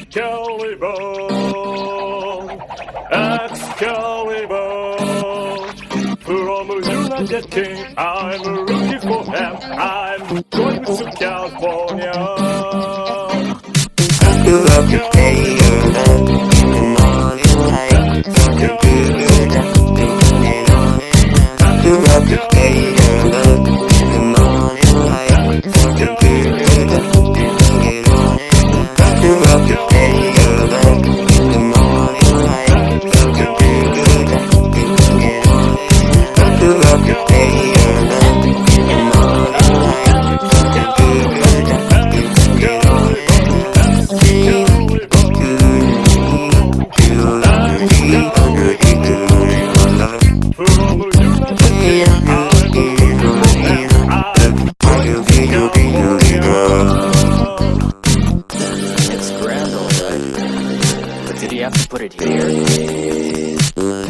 Excalibur, Excalibur. From United King, I'm looking for him. I'm going to California. You love to pay your love in the morning light. You love to pay your love in the morning light. You love to pay your love in the morning light. You love to pay your love in the morning light. It's grand, alright. But did he have to put it here?